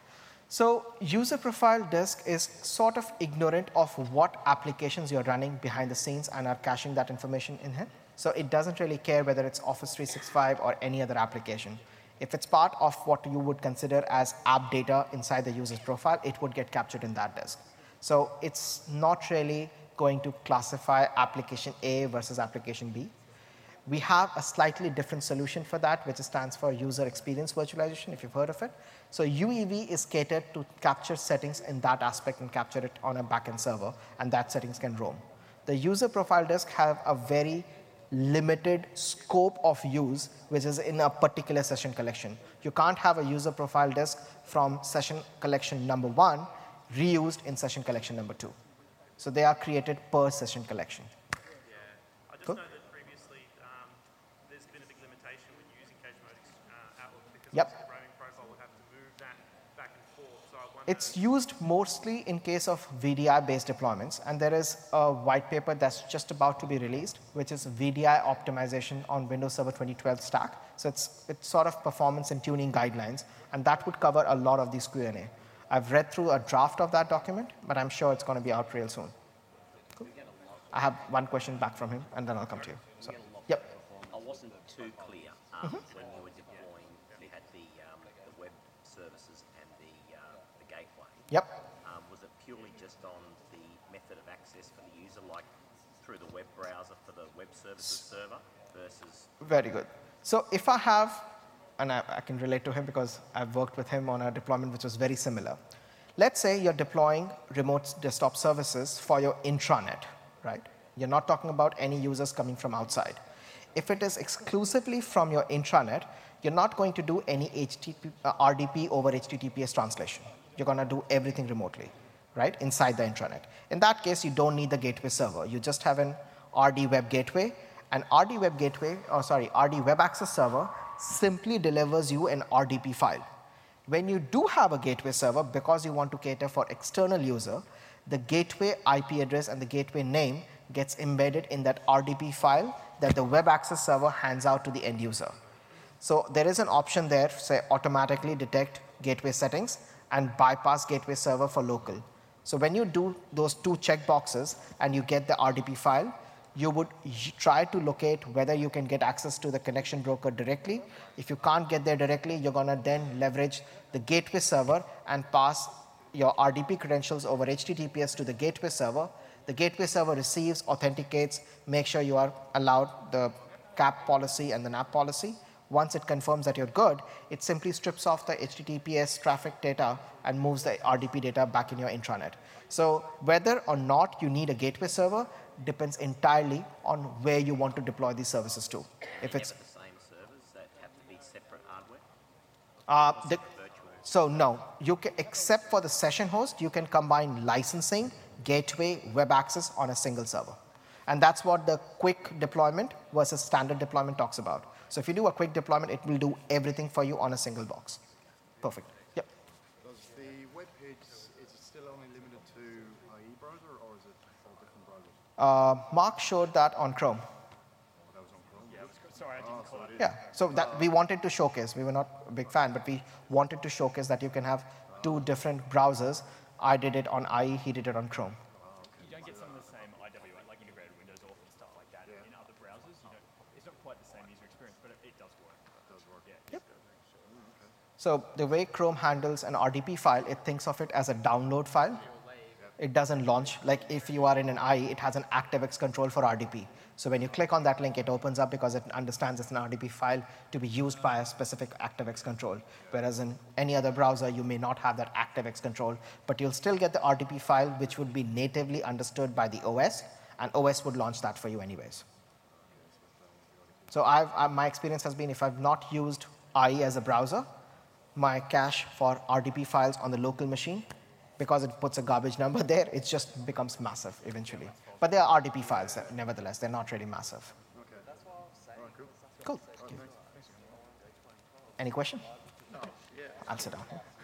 So user profile disk is sort of ignorant of what applications you're running behind the scenes and are caching that information in here. So it doesn't really care whether it's Office three sixty-five or any other application. If it's part of what you would consider as app data inside the user's profile, it would get captured in that disk. So it's not really going to classify application A versus application B. We have a slightly different solution for that, which stands for user experience virtualization, if you've heard of it. So U E V is catered to capture settings in that aspect and capture it on a backend server, and that settings can roam. The user profile disk have a very limited scope of use, which is in a particular session collection. You can't have a user profile disk from session collection number one reused in session collection number two. So they are created per session collection. Yeah. I just Cool. know that previously um, there's been a big limitation when you're using Cage Mode uh, Outlook because Yep. obviously the roaming profile would have to move that back and forth. So I wonder. It's used mostly in case of V D I-based deployments, and there is a white paper that's just about to be released, which is V D I optimization on Windows Server twenty twelve stack. So it's, it's sort of performance and tuning guidelines, and that would cover a lot of these Q and A. I've read through a draft of that document, but I'm sure it's going to be out real soon. Cool. I have one question back from him, and then I'll come to you. So, yep. I wasn't too clear um, when you were deploying. You had the, um, the web services and the, uh, the gateway. Yep. Um, was it purely just on the method of access for the user, like through the web browser for the web services server versus? Very good. So if I have, and I, I can relate to him because I've worked with him on a deployment which was very similar. Let's say you're deploying remote desktop services for your intranet, right? You're not talking about any users coming from outside. If it is exclusively from your intranet, you're not going to do any H T T P, uh, R D P over H T T P S translation. You're going to do everything remotely, right, inside the intranet. In that case, you don't need the gateway server. You just have an R D web gateway, and R D web gateway, or sorry, R D web access server simply delivers you an R D P file. When you do have a gateway server, because you want to cater for external user, the gateway I P address and the gateway name gets embedded in that R D P file that the web access server hands out to the end user. So there is an option there, say automatically detect gateway settings and bypass gateway server for local. So when you do those two checkboxes and you get the R D P file, you would try to locate whether you can get access to the connection broker directly. If you can't get there directly, you're going to then leverage the gateway server and pass your R D P credentials over H T T P S to the gateway server. The gateway server receives, authenticates, make sure you are allowed the cap policy and the N A P policy. Once it confirms that you're good, it simply strips off the H T T P S traffic data and moves the R D P data back in your intranet. So whether or not you need a gateway server depends entirely on where you want to deploy these services to. If it's Never the same servers that have to be separate hardware? uh, the, Virtual? so no, you can, except for the session host, you can combine licensing, gateway, web access on a single server. And that's what the quick deployment versus standard deployment talks about. So if you do a quick deployment, it will do everything for you on a single box. Perfect. Yep. Does the web page, is it still only limited to I E browser or is it all different browsers? Uh, Mark showed that on Chrome. Oh, that was on Chrome? Yeah, I was, sorry, I didn't call it. Yeah, so that we wanted to showcase. We were not a big fan, but we wanted to showcase that you can have two different browsers. I did it on I E, he did it on Chrome. You don't get some of the same I W A, like integrated Windows Auth and stuff like that in other browsers. You don't, it's not quite the same user experience, but it, it does work. It does work. Yeah. Yep. So the way Chrome handles an R D P file, it thinks of it as a download file. It doesn't launch. Like if you are in an I E, it has an ActiveX control for R D P. So when you click on that link, it opens up because it understands it's an R D P file to be used by a specific ActiveX control. Whereas in any other browser, you may not have that ActiveX control, but you'll still get the R D P file, which would be natively understood by the O S, and O S would launch that for you anyways. So I've, I, my experience has been if I've not used I E as a browser, my cache for R D P files on the local machine because it puts a garbage number there, it just becomes massive eventually. But they are R D P files, nevertheless. They're not really massive. Okay. All right, cool. Cool. All right, thanks. Any question? I'll sit down.